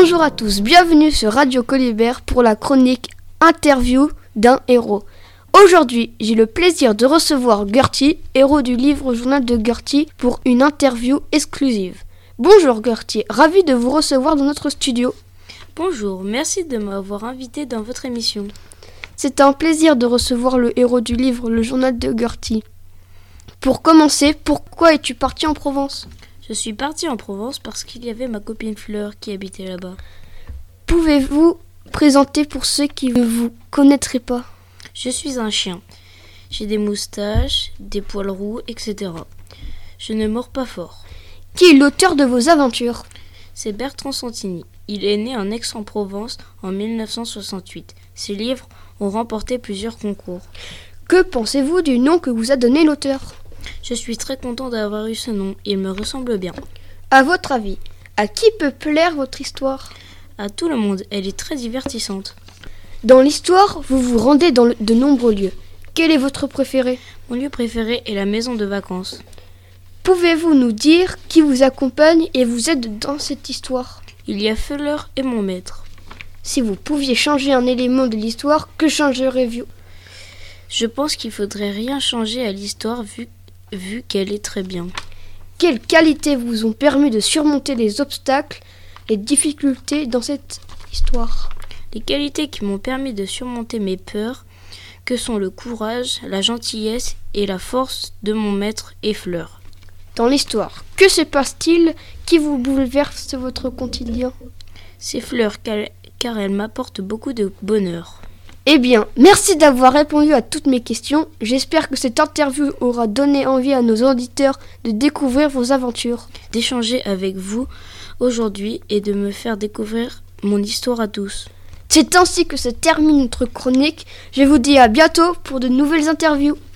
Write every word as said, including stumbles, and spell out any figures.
Bonjour à tous, bienvenue sur Radio Colibert pour la chronique Interview d'un héros. Aujourd'hui, j'ai le plaisir de recevoir Gertie, héros du livre Journal de Gertie, pour une interview exclusive. Bonjour Gertie, ravi de vous recevoir dans notre studio. Bonjour, merci de m'avoir invité dans votre émission. C'est un plaisir de recevoir le héros du livre, le Journal de Gertie. Pour commencer, pourquoi es-tu parti en Provence ? Je suis partie en Provence parce qu'il y avait ma copine Fleur qui habitait là-bas. Pouvez-vous présenter pour ceux qui ne vous connaîtraient pas ? Je suis un chien. J'ai des moustaches, des poils roux, et cetera. Je ne mords pas fort. Qui est l'auteur de vos aventures ? C'est Bertrand Santini. Il est né en Aix-en-Provence en dix-neuf cent soixante-huit. Ses livres ont remporté plusieurs concours. Que pensez-vous du nom que vous a donné l'auteur ? Je suis très content d'avoir eu ce nom. Il me ressemble bien. À votre avis, à qui peut plaire votre histoire ? À tout le monde. Elle est très divertissante. Dans l'histoire, vous vous rendez dans de nombreux lieux. Quel est votre préféré ? Mon lieu préféré est la maison de vacances. Pouvez-vous nous dire qui vous accompagne et vous aide dans cette histoire ? Il y a Fleur et mon maître. Si vous pouviez changer un élément de l'histoire, que changerez-vous ? Je pense qu'il faudrait rien changer à l'histoire vu, vu qu'elle est très bien. Quelles qualités vous ont permis de surmonter les obstacles, les difficultés dans cette histoire ? Les qualités qui m'ont permis de surmonter mes peurs, que sont le courage, la gentillesse et la force de mon maître et Fleur. Dans l'histoire, que se passe-t-il qui vous bouleverse votre quotidien ? C'est Fleur, car elle m'apporte beaucoup de bonheur. Eh bien, merci d'avoir répondu à toutes mes questions. J'espère que cette interview aura donné envie à nos auditeurs de découvrir vos aventures. D'échanger avec vous aujourd'hui et de me faire découvrir mon histoire à tous. C'est ainsi que se termine notre chronique. Je vous dis à bientôt pour de nouvelles interviews.